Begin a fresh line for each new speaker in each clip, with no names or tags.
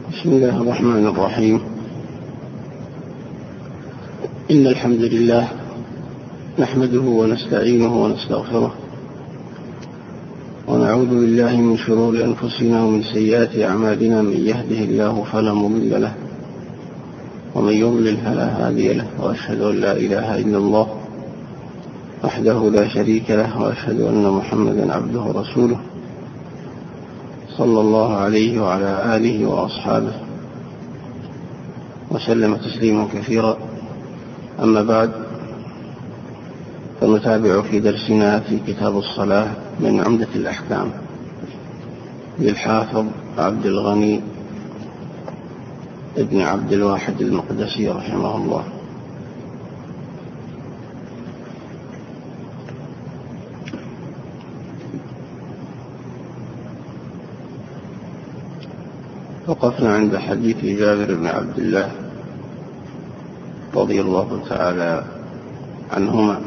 بسم الله الرحمن الرحيم. إن الحمد لله نحمده ونستعينه ونستغفره ونعوذ بالله من شرور أنفسنا ومن سيئات أعمالنا. من يهده الله فلا مضل له ومن يضلل فلا هادي له، وأشهد أن لا إله إلا الله وحده لا شريك له، وأشهد أن محمدا عبده ورسوله صلى الله عليه وعلى آله وأصحابه وسلم تسليما كثيرا. أما بعد، فنتابع في درسنا في كتاب الصلاة من عمدة الأحكام للحافظ عبد الغني ابن عبد الواحد المقدسي رحمه الله. وقفنا عند حديث جابر بن عبد الله رضي الله تعالى عنهما.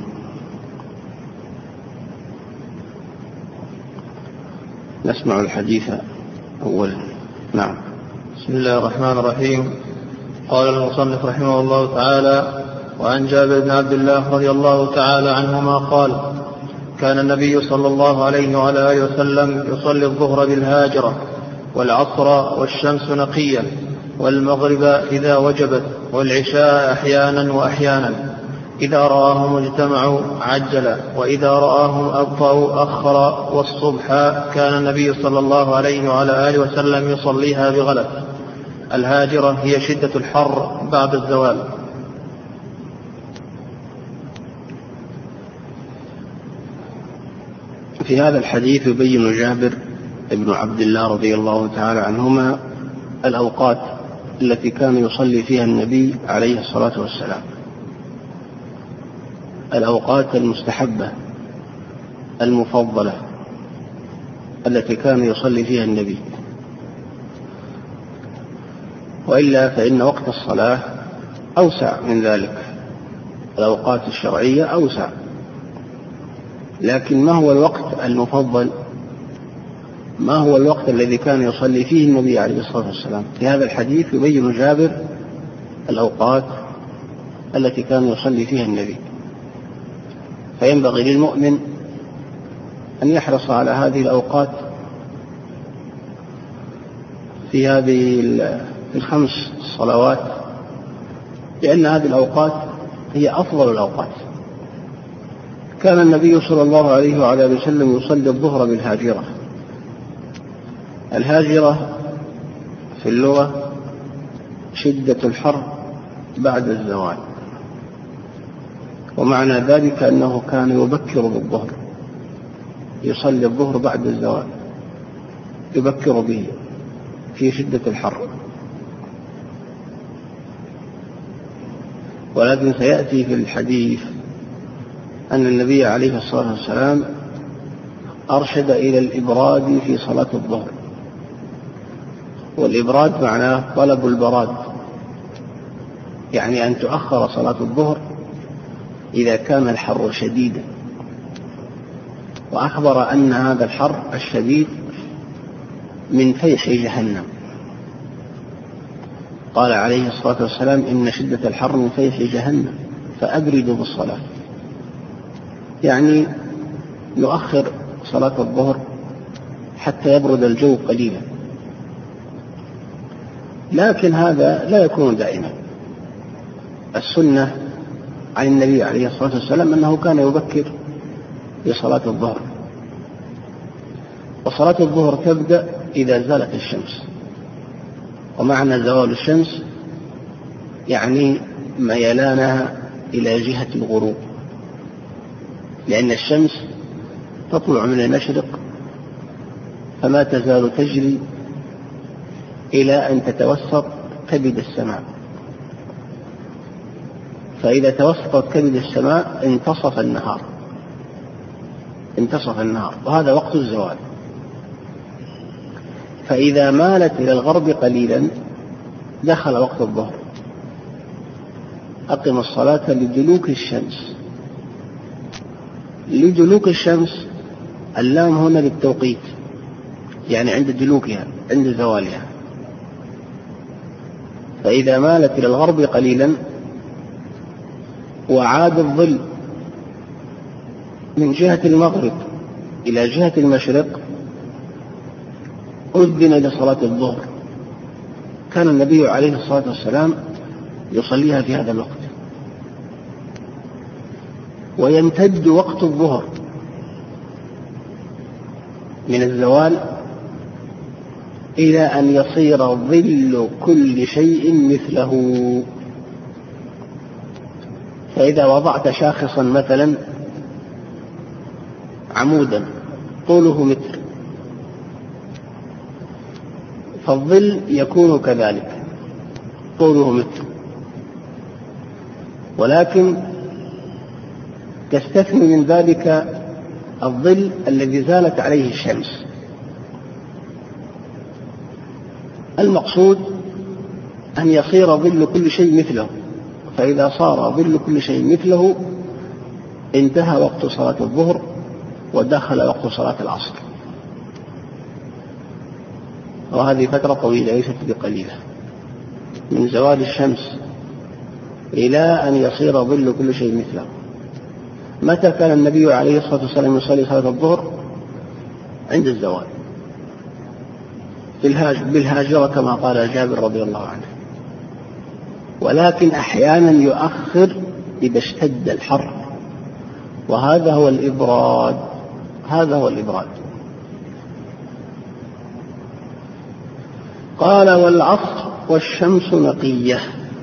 نسمع الحديث أولا. نعم.
بسم الله الرحمن الرحيم. قال المصنف رحمه الله تعالى: وعن جابر بن عبد الله رضي الله تعالى عنهما قال: كان النبي صلى الله عليه وعلى آله وسلم يصلي الظهر بالهاجرة، والعصر والشمس نقية، والمغرب إذا وجبت، والعشاء أحيانا وأحيانا. إذا رآهم اجتمعوا عجل، وإذا رآهم أبطأوا أخر. والصبح كان النبي صلى الله عليه وعلى آله وسلم يصليها بغلس. الهاجرة هي شدة الحر بعد الزوال.
في هذا الحديث يبين جابر ابن عبد الله رضي الله تعالى عنهما الأوقات التي كان يصلي فيها النبي عليه الصلاة والسلام، الأوقات المستحبة المفضلة التي كان يصلي فيها النبي. وإلا فإن وقت الصلاة أوسع من ذلك، الأوقات الشرعية أوسع. لكن ما هو الوقت المفضل؟ ما هو الوقت الذي كان يصلي فيه النبي عليه الصلاة والسلام؟ في هذا الحديث يبين جابر الأوقات التي كان يصلي فيها النبي. فينبغي للمؤمن أن يحرص على هذه الأوقات في هذه الخمس صلوات، لأن هذه الأوقات هي أفضل الأوقات. كان النبي صلى الله عليه وعلى آله وسلم يصلي الظهر بالهاجرة. الهاجرة في اللغة شدة الحر بعد الزوال، ومعنى ذلك أنه كان يبكر بالظهر، يصلي الظهر بعد الزوال، يبكر به في شدة الحر. ولكن سيأتي في الحديث أن النبي عليه الصلاة والسلام أرشد إلى الإبراد في صلاة الظهر. والإبراد معناه طلب البراد، يعني أن تؤخر صلاة الظهر إذا كان الحر شديدا. وأخبر أن هذا الحر الشديد من فيح جهنم. قال عليه الصلاة والسلام: إن شدة الحر من فيح جهنم فأبردوا بالصلاة. يعني يؤخر صلاة الظهر حتى يبرد الجو قليلا. لكن هذا لا يكون دائما. السنة عن النبي عليه الصلاة والسلام أنه كان يبكر بصلاة الظهر. وصلاة الظهر تبدأ إذا زالت الشمس. ومعنى زوال الشمس يعني ميلانها إلى جهة الغروب، لأن الشمس تطلع من المشرق فما تزال تجري إلى أن تتوسط كبد السماء. فإذا توسطت كبد السماء انتصف النهار، وهذا وقت الزوال. فإذا مالت إلى الغرب قليلا دخل وقت الظهر. أقم الصلاة لدلوك الشمس. لدلوك الشمس اللام هنا للتوقيت، يعني عند دلوكها، عند زوالها. فإذا مالت إلى الغرب قليلا وعاد الظل من جهة المغرب إلى جهة المشرق أذن لصلاة الظهر. كان النبي عليه الصلاة والسلام يصليها في هذا الوقت، ويمتد وقت الظهر من الزوال إلى أن يصير ظل كل شيء مثله. فإذا وضعت شاخصا مثلا عمودا طوله متر، فالظل يكون كذلك طوله متر، ولكن تستثني من ذلك الظل الذي زالت عليه الشمس. المقصود أن يصير ظل كل شيء مثله، فإذا صار ظل كل شيء مثله انتهى وقت صلاة الظهر ودخل وقت صلاة العصر، وهذه فترة طويلة ليست بقليلة، من زوال الشمس إلى أن يصير ظل كل شيء مثله. متى كان النبي عليه الصلاة والسلام يصلي صلاة الظهر؟ عند الزوال بالهاجرة كما قال جابر رضي الله عنه، ولكن أحيانا يؤخر إذا اشتد الحر، وهذا هو الإبراد. قال والعصر والشمس نقية.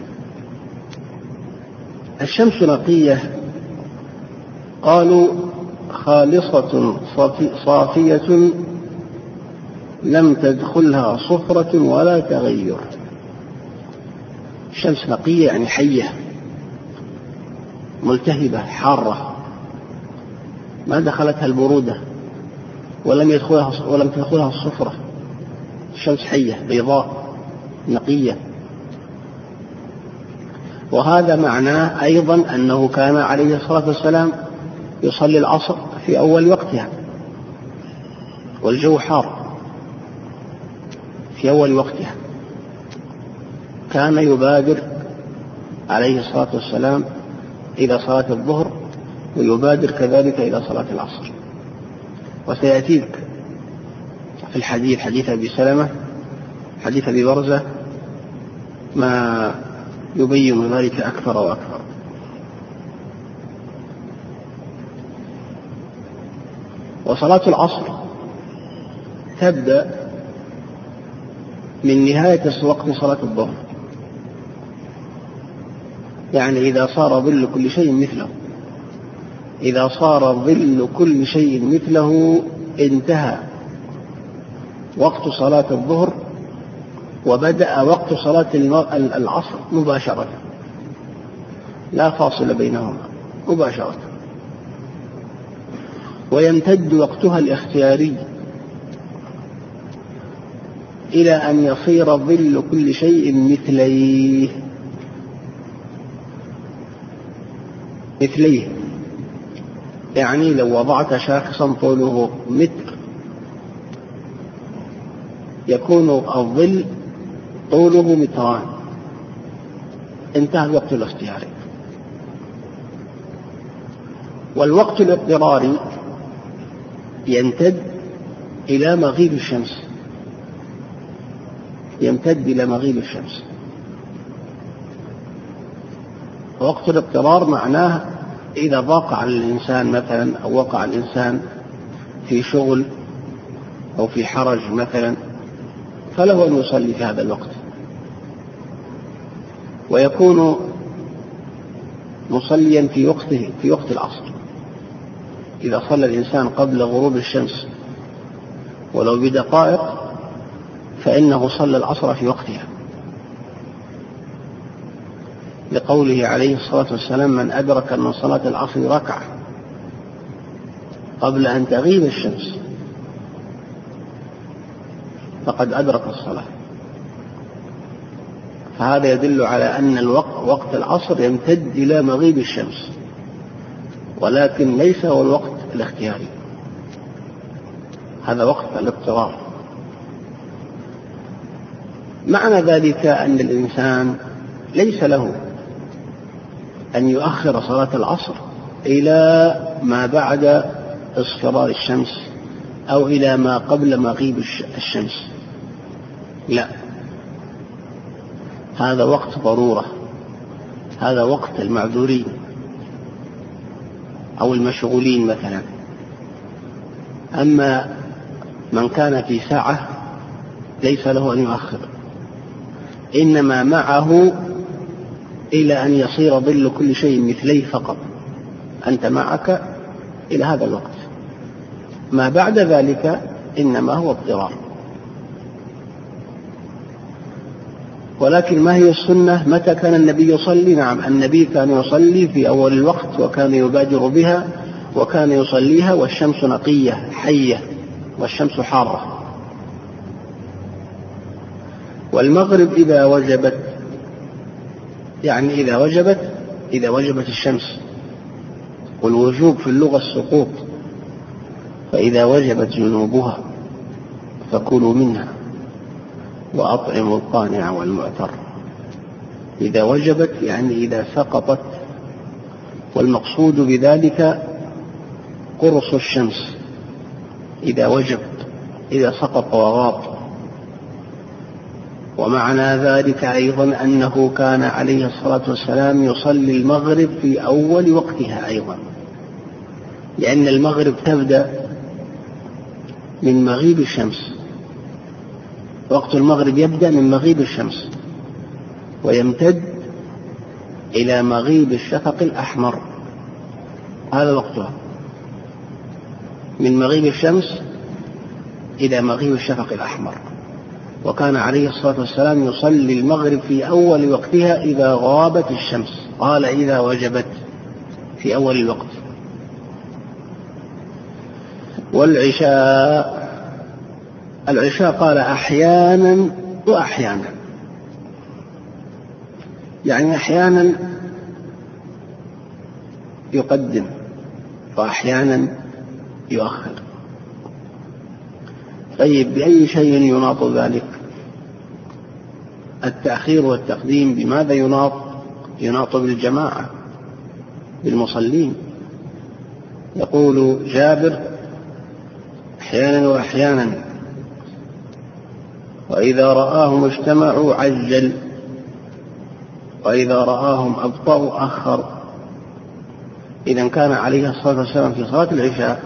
الشمس نقية قالوا خالصة صافية لم تدخلها صفرة ولا تغير. الشمس نقية يعني حية ملتهبة حارة، ما دخلتها البرودة ولم تدخلها الصفرة. الشمس حية بيضاء نقية. وهذا معناه أيضا أنه كان عليه الصلاة والسلام يصلي العصر في أول وقتها والجو حار. في أول وقتها كان يبادر عليه الصلاة والسلام إلى صلاة الظهر، ويبادر كذلك إلى صلاة العصر. وسيأتيك في الحديث حديث أبي سلمة حديث أبي برزة ما يبين ذلك أكثر وأكثر. وصلاة العصر تبدأ من نهاية وقت صلاة الظهر، يعني إذا صار ظل كل شيء مثله. إذا صار ظل كل شيء مثله انتهى وقت صلاة الظهر وبدأ وقت صلاة العصر مباشرة، لا فاصل بينهما، مباشرة. ويمتد وقتها الاختياري إلى أن يصير ظل كل شيء مثليه، يعني لو وضعت شاخصا طوله متر يكون الظل طوله متران، انتهى الوقت الاختياري. والوقت الاضطراري يمتد إلى مغيب الشمس، وقت الاضطرار معناه إذا ضاق على الإنسان مثلا، أو وقع الإنسان في شغل أو في حرج مثلا، فله أن يصلي في هذا الوقت، ويكون مصليا في وقت العصر. إذا صلى الإنسان قبل غروب الشمس ولو بدقائق فإنه صلى العصر في وقتها، لقوله عليه الصلاة والسلام من أدرك من صلاة العصر ركعة قبل أن تغيب الشمس فقد أدرك الصلاة. فهذا يدل على أن وقت العصر يمتد إلى مغيب الشمس، ولكن ليس هو الوقت الاختياري، هذا وقت الاضطرار. معنى ذلك أن الإنسان ليس له أن يؤخر صلاة العصر إلى ما بعد اصفرار الشمس أو إلى ما قبل مغيب الشمس، لا، هذا وقت ضرورة، هذا وقت المعذورين أو المشغولين مثلا. أما من كان في ساعة ليس له أن يؤخر، إنما معه إلى أن يصير ظل كل شيء مثليه فقط، أنت معك إلى هذا الوقت، ما بعد ذلك إنما هو اضطرار. ولكن ما هي السنة؟ متى كان النبي يصلي؟ نعم، النبي كان يصلي في أول الوقت، وكان يبادر بها وكان يصليها والشمس نقية حية والشمس حارة. والمغرب إذا وجبت، يعني إذا وجبت الشمس، والوجوب في اللغة السقوط، فإذا وجبت جنوبها فكلوا منها وأطعموا القانع والمعتر. إذا وجبت يعني إذا سقطت، والمقصود بذلك قرص الشمس إذا وجب، إذا سقط وغاب. ومعنى ذلك أيضا أنه كان عليه الصلاة والسلام يصلي المغرب في أول وقتها أيضا، لأن المغرب تبدأ من مغيب الشمس، وقت المغرب يبدأ من مغيب الشمس ويمتد إلى مغيب الشفق الأحمر، هذا وقتها، من مغيب الشمس إلى مغيب الشفق الأحمر. وكان عليه الصلاة والسلام يصلي المغرب في أول وقتها إذا غابت الشمس، قال إذا وجبت في أول الوقت. العشاء قال أحيانا وأحيانا، يعني أحيانا يقدم وأحيانا يؤخر. طيب، بأي شيء يناط ذلك؟ التأخير والتقديم بماذا يناط؟ يناط بالجماعة، بالمصلين. يقول جابر أحيانا وأحيانا، وإذا رآهم اجتمعوا عجل، وإذا رآهم أبطأوا أخر. إذا كان عليه الصلاة والسلام في صلاة العشاء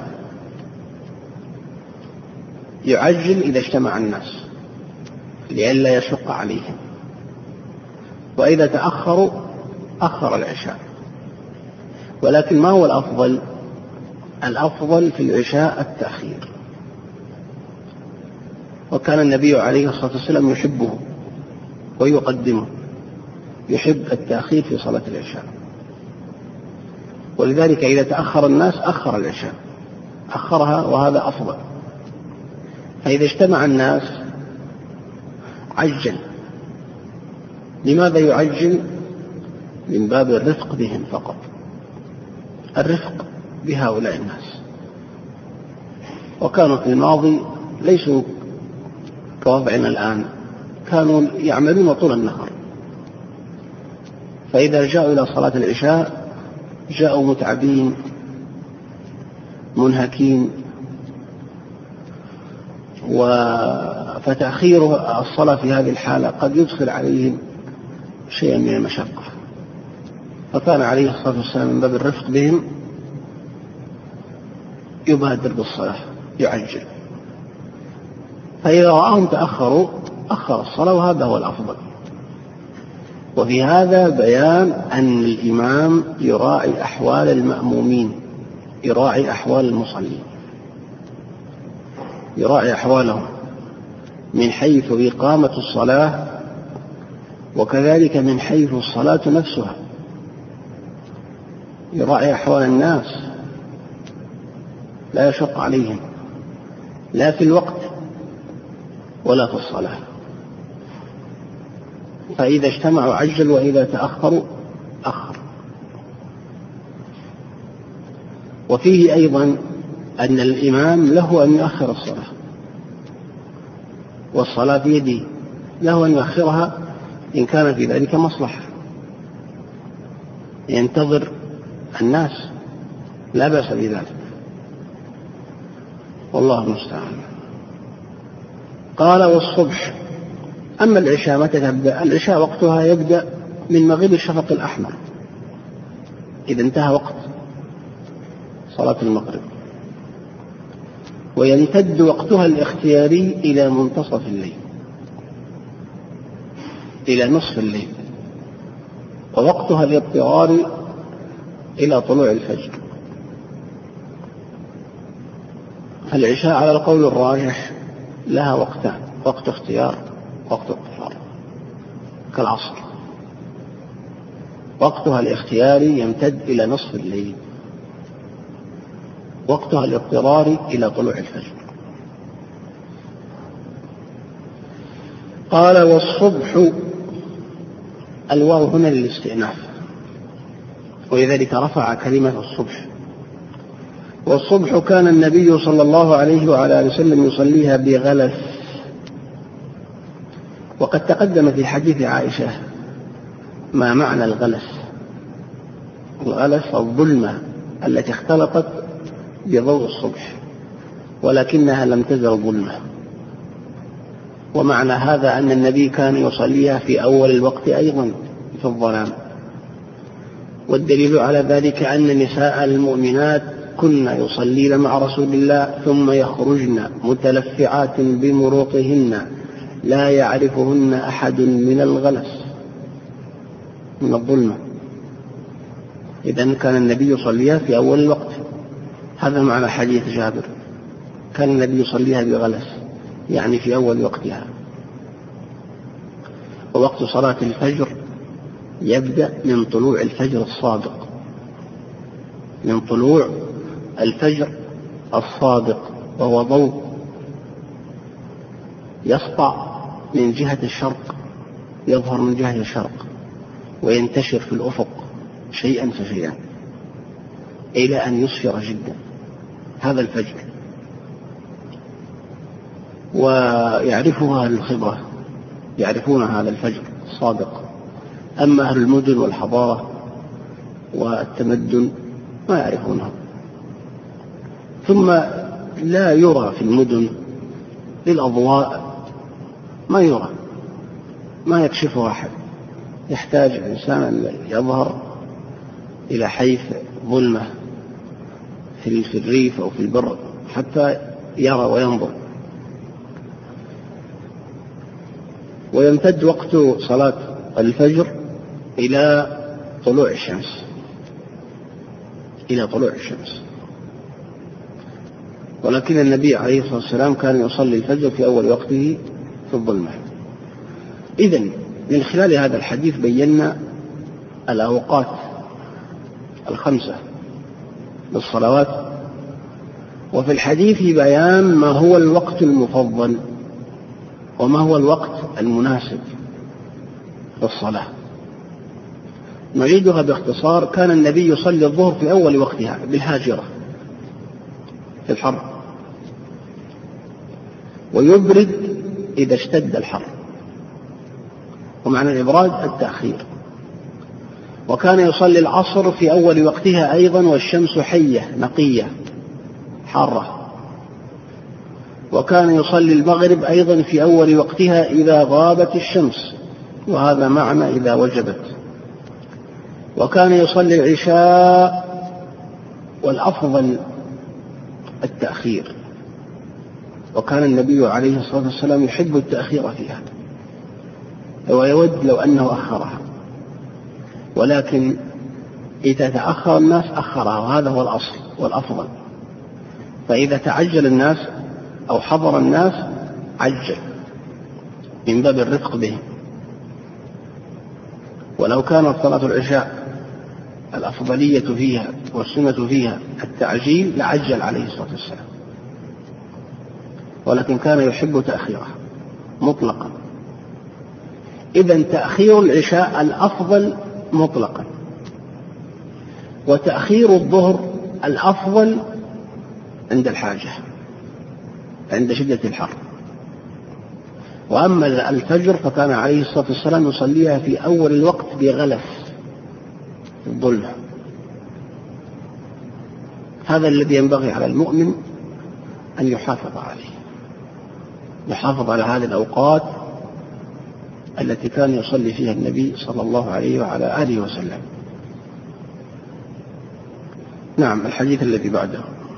يعجل إذا اجتمع الناس لئلا يشق عليهم، وإذا تأخروا أخر العشاء. ولكن ما هو الأفضل؟ الأفضل في العشاء التأخير، وكان النبي عليه الصلاة والسلام يحبه ويقدمه، يحب التأخير في صلاة العشاء. ولذلك إذا تأخر الناس أخر العشاء، أخرها، وهذا أفضل. فإذا اجتمع الناس عجل. لماذا يعجل؟ من باب الرفق بهم فقط، الرفق بهؤلاء الناس. وكانوا في الماضي ليسوا كوضعنا الآن، كانوا يعملون طول النهار، فإذا جاءوا إلى صلاة العشاء جاءوا متعبين منهكين، فتأخير الصلاة في هذه الحالة قد يدخل عليهم شيئا من المشقة. فكان عليه الصلاة والسلام من باب الرفق بهم يبادر بالصلاة، يعجل. فإذا رآهم تأخروا أخر الصلاة، وهذا هو الأفضل. وفي هذا بيان أن الإمام يراعي أحوال المأمومين، يراعي أحوال المصلين، يراعي أحوالهم من حيث إقامة الصلاة، وكذلك من حيث الصلاة نفسها، يراعي أحوال الناس لا يشق عليهم لا في الوقت ولا في الصلاة. فإذا اجتمعوا عجل، وإذا تأخروا أخر. وفيه أيضا أن الإمام له أن يؤخر الصلاة، والصلاة بيده، له أن يؤخرها إن كان في ذلك مصلحة، ينتظر الناس لا بأس بذلك، والله المستعان. قال والصبح. أما العشاء متى تبدأ؟ العشاء وقتها يبدأ من مغيب الشفق الأحمر، إذا انتهى وقت صلاة المغرب، ويمتد وقتها الاختياري إلى منتصف الليل، إلى نصف الليل، ووقتها الاضطراري إلى طلوع الفجر. فالعشاء على القول الراجح لها وقتان، وقت اختيار وقت اضطرار كالعصر. وقتها الاختياري يمتد إلى نصف الليل، وقتها الاضطراري إلى طلوع الفجر. قال والصبح، الواو هنا للاستئناف، ولذلك رفع كلمة الصبح. والصبح كان النبي صلى الله عليه وعلى آله وسلم يصليها بغلس، وقد تقدم في حديث عائشة ما معنى الغلس. الغلس الظلمة التي اختلطت بضوء الصبح ولكنها لم تزل ظلمة، ومعنى هذا أن النبي كان يصليها في أول الوقت أيضا في الظلام. والدليل على ذلك أن نساء المؤمنات كن يصلين مع رسول الله ثم يخرجن متلفعات بمروطهن لا يعرفهن أحد من الغلس، من الظلمة. إذن كان النبي يصليها في أول الوقت، هذا معنى حديث جابر، كان النبي يصليها بغلس يعني في أول وقتها. ووقت صلاة الفجر يبدأ من طلوع الفجر الصادق، من طلوع الفجر الصادق، وهو ضوء يسطع من جهة الشرق، يظهر من جهة الشرق وينتشر في الأفق شيئا فشيئا إلى أن يسفر جدا. هذا الفجر، ويعرفها أهل الخبرة، يعرفون هذا الفجر الصادق. أما أهل المدن والحضارة والتمدن ما يعرفونه. ثم لا يرى في المدن للأضواء، ما يرى، ما يكشفه أحد، يحتاج الإنسان أن يظهر إلى حيث ظلمة في الريف أو في البر حتى يرى وينظر. ويمتد وقت صلاة الفجر إلى طلوع الشمس، إلى طلوع الشمس. ولكن النبي عليه الصلاة والسلام كان يصلي الفجر في أول وقته في الظلمة. إذن من خلال هذا الحديث بينا الأوقات الخمسة للصلوات، وفي الحديث بيان ما هو الوقت المفضل وما هو الوقت المناسب للصلاة. نعيدها باختصار. كان النبي يصلي الظهر في أول وقتها بالهاجرة في الحر، ويبرد إذا اشتد الحر، ومعنى الإبراد التأخير. وكان يصلي العصر في أول وقتها أيضا والشمس حية نقية حارة. وكان يصلي المغرب أيضا في أول وقتها إذا غابت الشمس، وهذا معنى إذا وجبت. وكان يصلي العشاء والأفضل التأخير، وكان النبي عليه الصلاة والسلام يحب التأخير فيها ويود لو أنه أخرها، ولكن إذا تأخر الناس أخرها، وهذا هو الأصل والأفضل. فإذا تعجل الناس أو حضر الناس عجل من باب الرفق بهم. ولو كانت صلاة العشاء الأفضلية فيها والسنة فيها التعجيل لعجل عليه الصلاة والسلام، ولكن كان يحب تأخيرها مطلقا. إذن تأخير العشاء الأفضل مطلقا، وتأخير الظهر الأفضل عند الحاجة، عند شدة الحر. وأما الفجر فكان عليه الصلاة والسلام يصليها في أول الوقت بغلس الظل. هذا الذي ينبغي على المؤمن أن يحافظ عليه، يحافظ على هذه الأوقات التي كان يصلي فيها النبي صلى الله عليه وعلى آله وسلم. نعم. الحديث الذي بعده.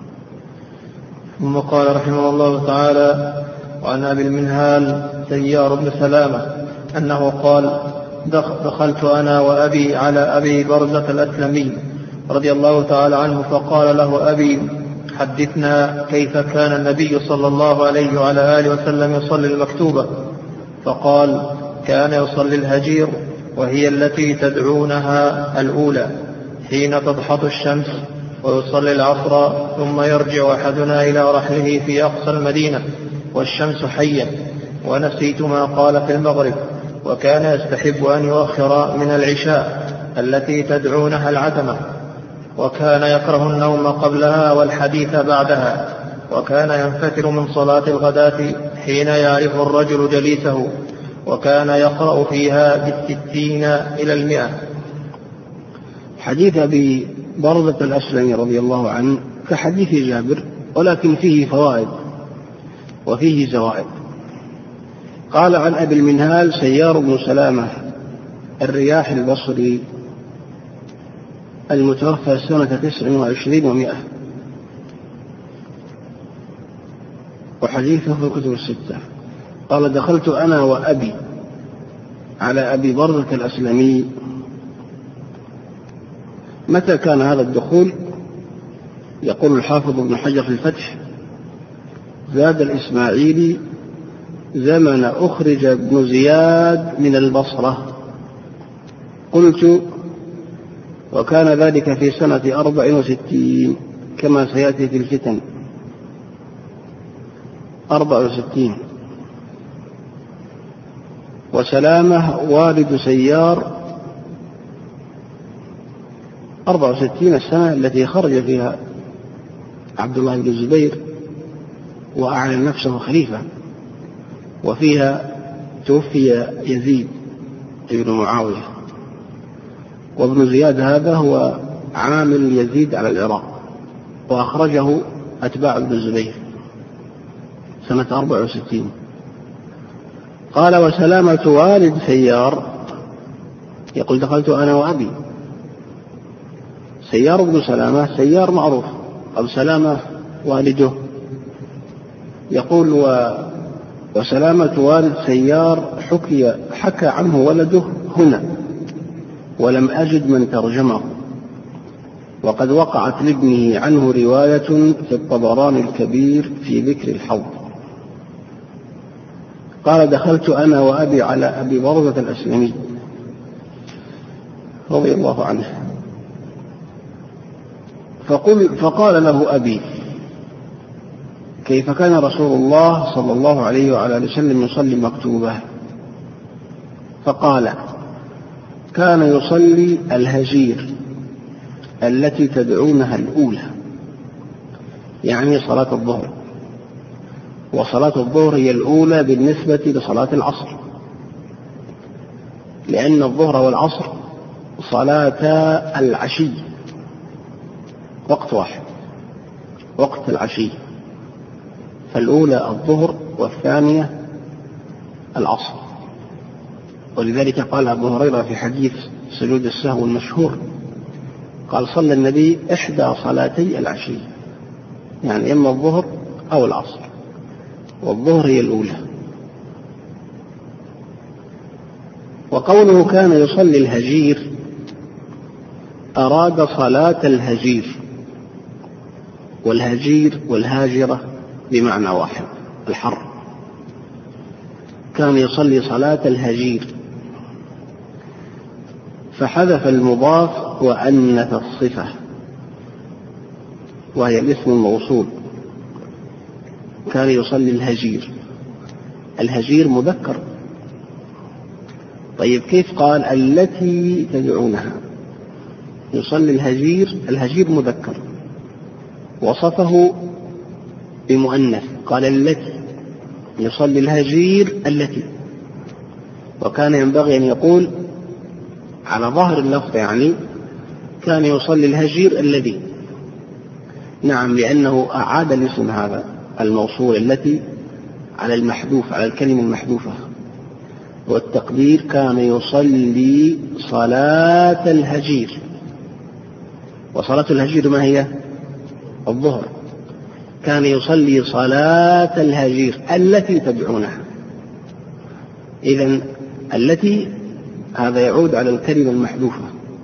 ثم قال رحمه الله تعالى: وعن أبي المنهال سيار بن سلامة أنه قال: دخلت أنا وأبي على أبي برزة الأسلمي رضي الله تعالى عنه، فقال له أبي: حدثنا كيف كان النبي صلى الله عليه وعلى آله وسلم يصلي المكتوبة؟ فقال: كان يصلي الهجير، وهي التي تدعونها الأولى، حين تضحط الشمس، ويصلي العصر، ثم يرجع أحدنا إلى رحله في أقصى المدينة والشمس حية. ونسيت ما قال في المغرب. وكان يستحب أن يؤخر من العشاء التي تدعونها العتمة، وكان يكره النوم قبلها والحديث بعدها. وكان ينفتر من صلاة الغداة حين يعرف الرجل جليسه، وكان يقرأ فيها بالستين إلى 100.
حديث أبي برزة الأسلمي رضي الله عنه كحديث جابر، ولكن فيه فوائد وفيه زوائد. قال: عن أبي المنهال سيار بن سلامة الرياح البصري المتوفى سنة 29 و100، وحديثه في الكتب الستة. قال: دخلت أنا وأبي على أبي برزة الأسلمي. متى كان هذا الدخول؟ يقول الحافظ ابن حجر في الفتح: زاد الإسماعيلي: زمن أخرج ابن زياد من البصرة. قلت: وكان ذلك في سنة 64 كما سيأتي في الفتن. 64. وسلامة والد سيار 64 السنة التي خرج فيها عبد الله بن الزبير وأعلن نفسه خليفة، وفيها توفي يزيد بن معاوية. وابن زياد هذا هو عامل يزيد على العراق، وأخرجه أتباع ابن الزبير سنة 64. قال: وسلامة والد سيار، يقول: دخلت أنا وأبي. سيار بن سلامة سيار معروف، أو سلامة والده. يقول: وسلامة والد سيار حكى عنه ولده هنا، ولم أجد من ترجمه، وقد وقعت لابنه عنه رواية في الطبراني الكبير في ذكر الحوض. قال: دخلت أنا وأبي على أبي برزة الأسلمي رضي الله عنه، فقال له أبي: كيف كان رسول الله صلى الله عليه وعلى آله وسلم يصلي مكتوبة؟ فقال: كان يصلي الهجير التي تدعونها الأولى، يعني صلاة الظهر. وصلاة الظهر هي الأولى بالنسبة لصلاة العصر، لأن الظهر والعصر صلاة العشي، وقت واحد، وقت العشي، فالأولى الظهر والثانية العصر. ولذلك قال أبو هريرة في حديث سجود السهو المشهور، قال: صلى النبي إحدى صلاتي العشي، يعني إما الظهر أو العصر، والظهر هي الأولى. وقوله كان يصلي الهجير أراد صلاة الهجير، والهجير والهاجرة بمعنى واحد، الحر. كان يصلي صلاة الهجير، فحذف المضاف وأنث الصفة، وهي الاسم الموصول. كان يصلي الهجير، الهجير مذكر. طيب كيف قال التي تدعونها؟ يصلي الهجير، الهجير مذكر، وصفه بمؤنث، قال التي. يصلي الهجير التي، وكان ينبغي أن يقول على ظاهر اللفظ يعني كان يصلي الهجير الذي. نعم، لأنه أعاد الاسم هذا الموصول التي على المحذوف، على الكلمة المحذوفة، والتقدير كان يصلي صلاة الهجير. وصلاة الهجير ما هي؟ الظهر. كان يصلي صلاة الهجير التي تدعونها. إذن التي هذا يعود على الكلمة المحذوفة،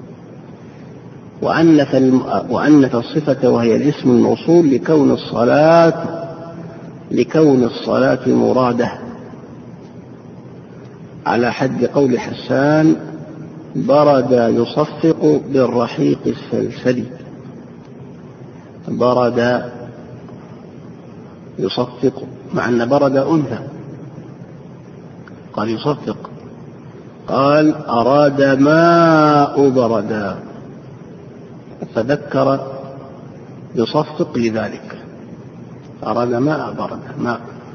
وأنث الصفة وهي الاسم الموصول لكون الصلاة مرادة، على حد قول حسان: برد يصفق بالرحيق السلسلي. برد يصفق، مع أن برد أنثى، قال يصفق، قال أراد ماء بردا، فذكر يصفق لذلك، أراد ماء بردا، ماء.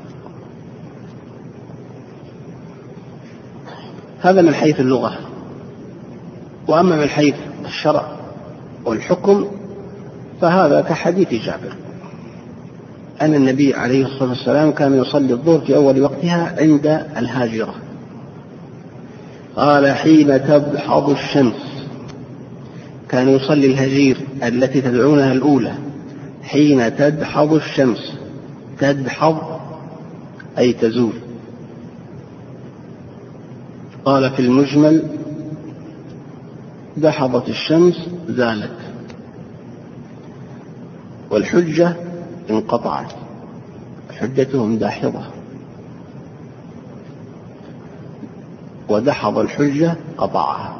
هذا من حيث اللغة. وأما من حيث الشرع والحكم فهذا كحديث جابر أن النبي عليه الصلاة والسلام كان يصلي الظهر في أول وقتها عند الهاجرة. قال: حين تدحض الشمس. كان يصلي الهجير التي تدعونها الأولى حين تدحض الشمس. تدحض أي تزول. قال في المجمل: دحضت الشمس زالت، والحجة انقطعت، حجتهم داحضة، ودحض الحجة قطعها.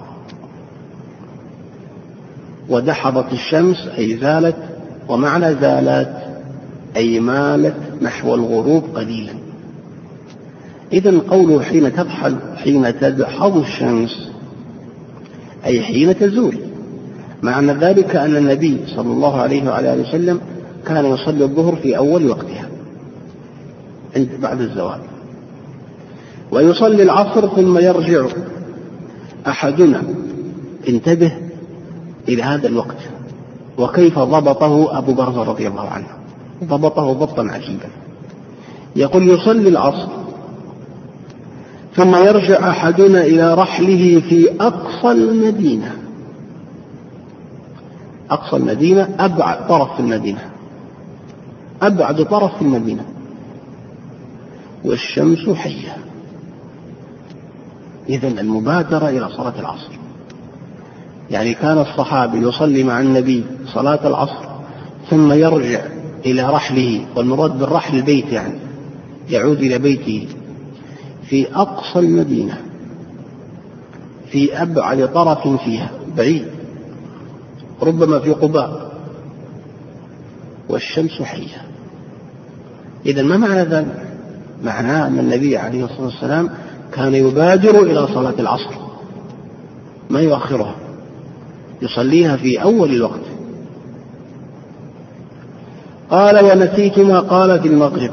ودحضت الشمس أي زالت، ومعنى زالت أي مالت نحو الغروب قليلا. إذن قوله حين تدحض الشمس أي حين تزول. معنى ذلك أن النبي صلى الله عليه وعلى آله وسلم كان يصلي الظهر في أول وقتها بعد الزوال، ويصلي العصر ثم يرجع أحدنا. انتبه إلى هذا الوقت وكيف ضبطه أبو برزة رضي الله عنه، ضبطه ضبطا عجيبا. يقول: يصلي العصر ثم يرجع أحدنا إلى رحله في أقصى المدينة. أقصى المدينة أبعد طرف في المدينة، أبعد طرف في المدينة، والشمس حية. إذن المبادرة إلى صلاة العصر. يعني كان الصحابي يصلي مع النبي صلاة العصر ثم يرجع إلى رحله، والمراد بالرحل البيت، يعني يعود إلى بيته في أقصى المدينة، في أبعد طرف فيها، بعيد، ربما في قباء، والشمس حية. إذن ما معنى ذلك؟ معناه أن النبي عليه الصلاة والسلام كان يبادر إلى صلاة العصر، ما يؤخرها، يصليها في أول الوقت. قال: ونسيت ما قال في المغرب.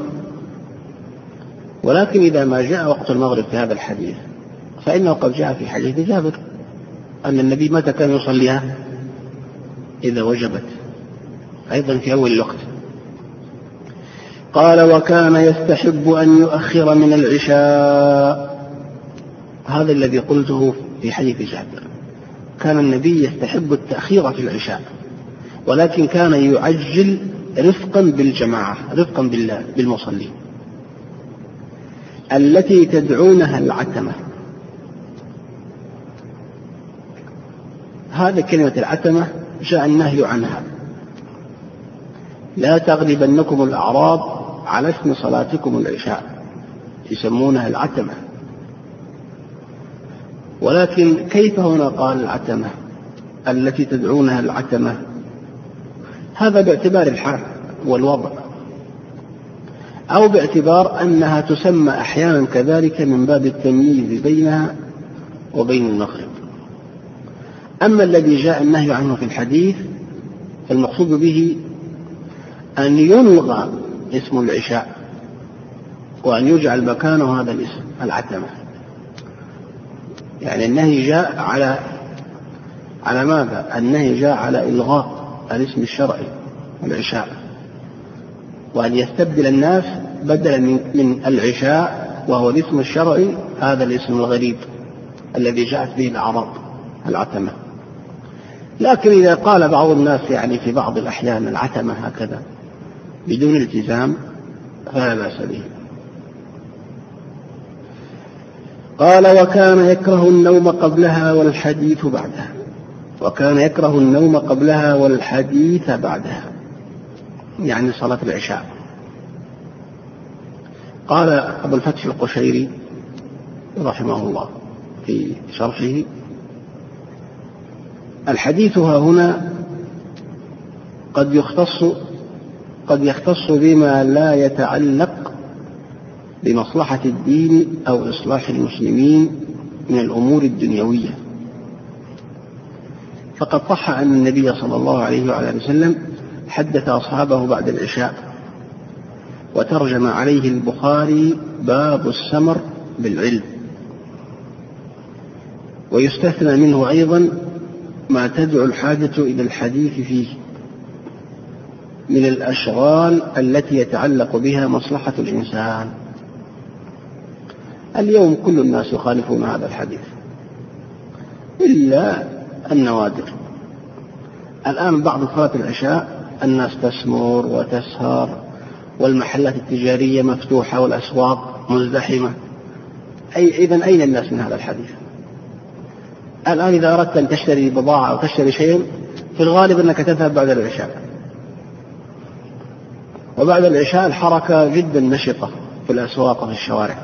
ولكن إذا ما جاء وقت المغرب في هذا الحديث فإنه قد جاء في حديث جابر أن النبي متى كان يصليها؟ إذا وجبت، أيضا في أول الوقت. قال: وكان يستحب أن يؤخر من العشاء. هذا الذي قلته في حديث جابر، كان النبي يستحب التأخير في العشاء، ولكن كان يعجل رفقا بالجماعة، رفقا بالمصلين. التي تدعونها العتمة. هذا كلمة العتمة جاء النهي عنها: لا تغلبنكم الأعراب على اسم صلاتكم العشاء، يسمونها العتمة. ولكن كيف هنا قال العتمة؟ التي تدعونها العتمة، هذا باعتبار الحال والوضع، أو باعتبار أنها تسمى أحيانا كذلك من باب التمييز بينها وبين المغرب. أما الذي جاء النهي عنه في الحديث فالمقصود به أن يلغى اسم العشاء وأن يجعل مكانه هذا الاسم العتمة. يعني النهي جاء على ماذا؟ النهي جاء على إلغاء الاسم الشرعي العشاء، وأن يستبدل الناس بدلا من العشاء وهو الاسم الشرعي هذا الاسم الغريب الذي جاءت به الأعراب العتمة. لكن إذا قال بعض الناس يعني في بعض الأحيان العتمة هكذا بدون التزام فلا بأس به. قال وكان يكره النوم قبلها والحديث بعدها. وكان يكره النوم قبلها والحديث بعدها، يعني صلاة العشاء. قال أبو الفتح القشيري رحمه الله في شرحه: الحديث ها هنا قد يختص بما لا يتعلق بمصلحة الدين أو إصلاح المسلمين من الأمور الدنيوية. فقد صح أن النبي صلى الله عليه وعلى وسلم حدث أصحابه بعد العشاء، وترجم عليه البخاري باب السمر بالعلم. ويستثنى منه أيضا ما تدعو الحاجة إلى الحديث فيه من الأشغال التي يتعلق بها مصلحة الإنسان. اليوم كل الناس يخالفون هذا الحديث إلا النوادر. الآن بعد صلاة العشاء الناس تسمر وتسهر، والمحلات التجارية مفتوحة والأسواق مزدحمة. إذن أين الناس من هذا الحديث؟ الآن إذا أردت أن تشتري بضاعة أو تشتري شيء في الغالب أنك تذهب بعد العشاء، وبعد العشاء الحركة جدا نشطة في الأسواق وفي الشوارع.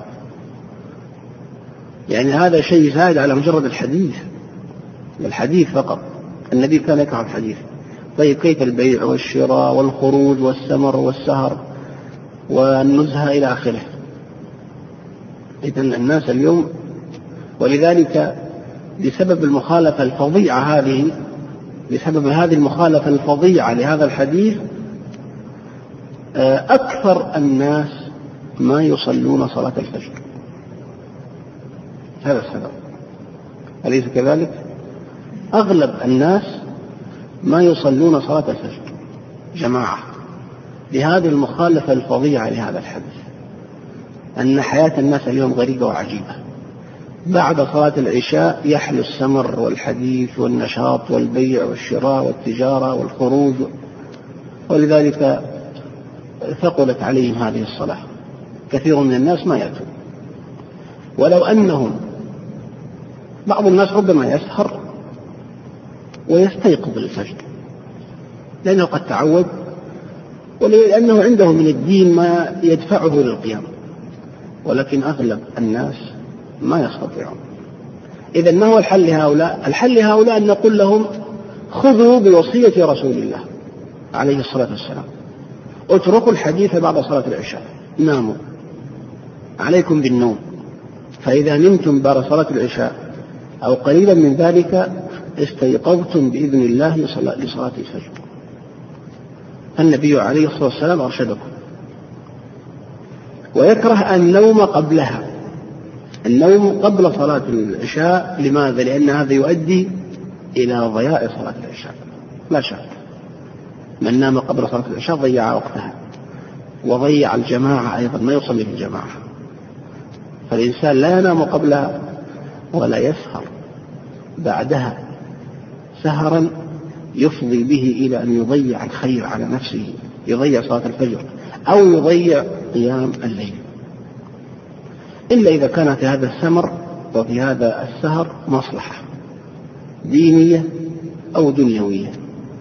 يعني هذا شيء زائد على مجرد الحديث فقط. النبي كان يكره الحديث. طيب كيف البيع والشراء والخروج والسمر والسهر والنزهة إلى آخره؟ إذن الناس اليوم، ولذلك بسبب المخالفة الفظيعة هذه المخالفة الفظيعة لهذا الحديث أكثر الناس ما يصلون صلاة الفجر. هذا السبب، أليس كذلك؟ أغلب الناس ما يصلون صلاة الفجر جماعة لهذه المخالفة الفظيعة لهذا الحديث، أن حياة الناس اليوم غريبة وعجيبة. بعد صلاة العشاء يحلو السمر والحديث والنشاط والبيع والشراء والتجارة والخروج، ولذلك ثقلت عليهم هذه الصلاة. كثير من الناس ما يأتون، ولو أنهم بعض الناس ربما يسهر ويستيقظ للفجر لأنه قد تعود، ولأنه عنده من الدين ما يدفعه للقيام، ولكن أغلب الناس ما يستطيعون. إذن ما هو الحل لهؤلاء؟ الحل لهؤلاء أن نقول لهم: خذوا بوصية رسول الله عليه الصلاة والسلام، اتركوا الحديث بعد صلاة العشاء، ناموا، عليكم بالنوم، فإذا نمتم بعد صلاة العشاء أو قريبا من ذلك استيقظتم بإذن الله لصلاة الفجر. النبي عليه الصلاة والسلام أرشدكم. ويكره النوم قبلها، النوم قبل صلاة العشاء. لماذا؟ لأن هذا يؤدي إلى ضياع صلاة العشاء لا شك. من نام قبل صلاة العشاء ضيع وقتها وضيع الجماعة أيضا، ما يصلي في الجماعة. فالإنسان لا ينام قبلها ولا يسهر بعدها سهرا يفضي به إلى أن يضيع الخير على نفسه، يضيع صلاة الفجر أو يضيع قيام الليل، إلا إذا كان في هذا السمر وفي هذا السهر مصلحة دينية أو دنيوية.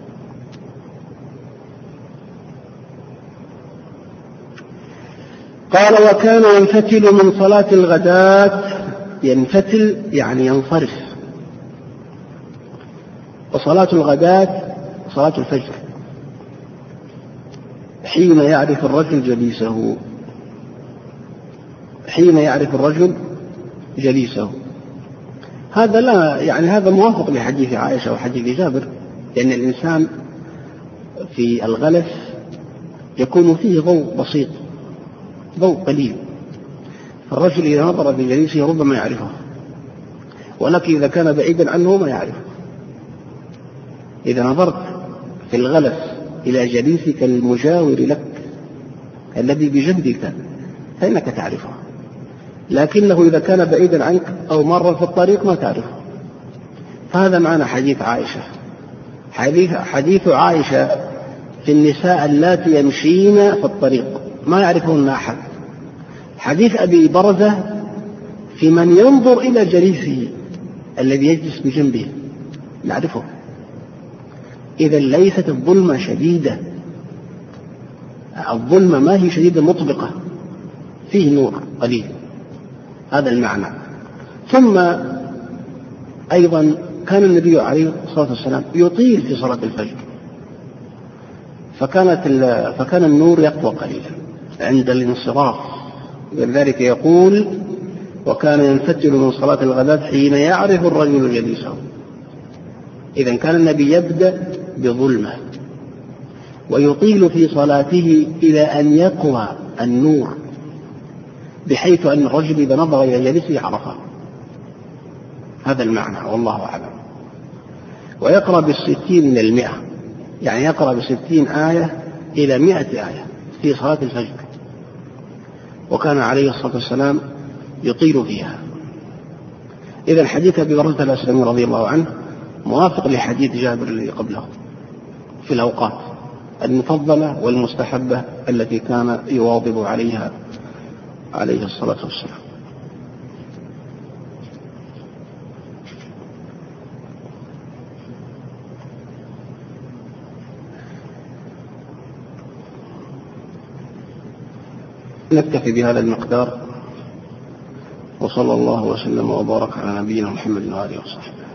قال: وكان ينفتل من صلاة الغداة. ينفتل يعني ينصرف. وصلاة الغداة صلاة الفجر حين يعرف الرجل جليسه، حين يعرف الرجل جليسه. هذا لا يعني هذا موافق لحديث عائشة وحديث جابر، لأن الإنسان في الغلس يكون فيه ضوء بسيط، ضوء قليل، الرجل إذا نظر في جليسه ربما يعرفه، ولكن إذا كان بعيدا عنه ما يعرفه. إذا نظرت في الغلس إلى جليسك المجاور لك الذي بجنبك فإنك تعرفه، لكنه إذا كان بعيدا عنك أو مر في الطريق ما تعرفه. فهذا معنى حديث عائشة. حديث عائشة في النساء اللاتي يمشين في الطريق ما يعرفهن أحد. حديث أبي برزة في من ينظر إلى جليسه الذي يجلس بجنبه يعرفه. إذا ليست الظلمة شديدة، الظلمة ما هي شديدة مطبقة، فيه نور قليل، هذا المعنى. ثم أيضا كان النبي عليه الصلاة والسلام يطيل في صلاة الفجر، فكان النور يقوى قليلا عند الانصراف، ولذلك يقول: وكان ينفتل من صلاة الغداة حين يعرف الرجل جليسه. إذا كان النبي يبدأ بظلمة ويطيل في صلاته إلى أن يقوى النور بحيث أن الرجل إذا نظر إلى جليسه عرفه. هذا المعنى والله أعلم. ويقرأ بالستين إلى 100، يعني يقرأ ب60 آية إلى 100 آية في صلاة الفجر، وكان عليه الصلاة والسلام يطيل فيها. إذا حديث أبي برزة الأسلمي رضي الله عنه موافق لحديث جابر الذي قبله في الأوقات المفضلة والمستحبة التي كان يواظب عليها عليه الصلاة والسلام. نكتفي بهذا المقدار، وصلى الله وسلم وبارك على نبينا محمد وآله وصحبه.